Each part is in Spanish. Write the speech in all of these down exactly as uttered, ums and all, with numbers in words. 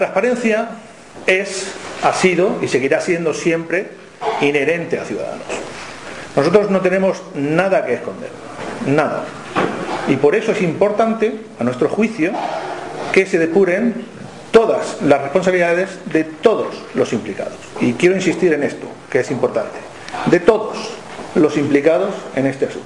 La transparencia es, ha sido y seguirá siendo siempre inherente a Ciudadanos. Nosotros no tenemos nada que esconder, nada. Y por eso es importante, a nuestro juicio, que se depuren todas las responsabilidades de todos los implicados. Y quiero insistir en esto, que es importante, de todos los implicados en este asunto.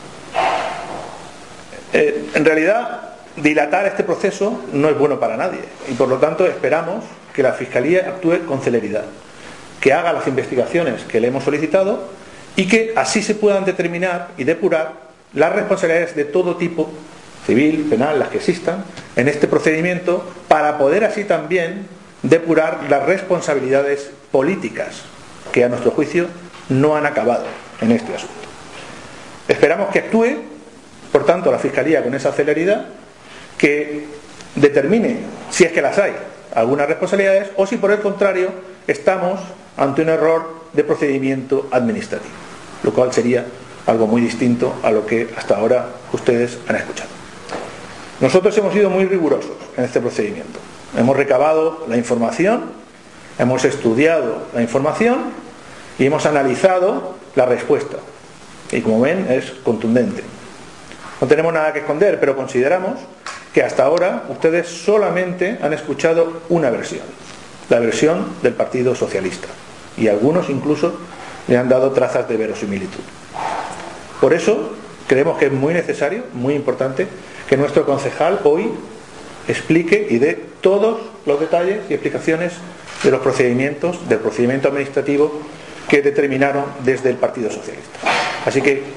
Eh, en realidad, dilatar este proceso no es bueno para nadie y por lo tanto esperamos que la Fiscalía actúe con celeridad, que haga las investigaciones que le hemos solicitado y que así se puedan determinar y depurar las responsabilidades de todo tipo, civil, penal, las que existan, en este procedimiento, para poder así también depurar las responsabilidades políticas que a nuestro juicio no han acabado en este asunto. Esperamos que actúe, por tanto, la Fiscalía con esa celeridad, que determine, si es que las hay, algunas responsabilidades, o si por el contrario estamos ante un error de procedimiento administrativo, lo cual sería algo muy distinto a lo que hasta ahora ustedes han escuchado. Nosotros hemos sido muy rigurosos en este procedimiento. Hemos recabado la información, hemos estudiado la información y hemos analizado la respuesta. Y como ven, es contundente. No tenemos nada que esconder, pero consideramos que hasta ahora ustedes solamente han escuchado una versión, la versión del Partido Socialista, y algunos incluso le han dado trazas de verosimilitud. Por eso creemos que es muy necesario, muy importante, que nuestro concejal hoy explique y dé todos los detalles y explicaciones de los procedimientos, del procedimiento administrativo que determinaron desde el Partido Socialista. Así que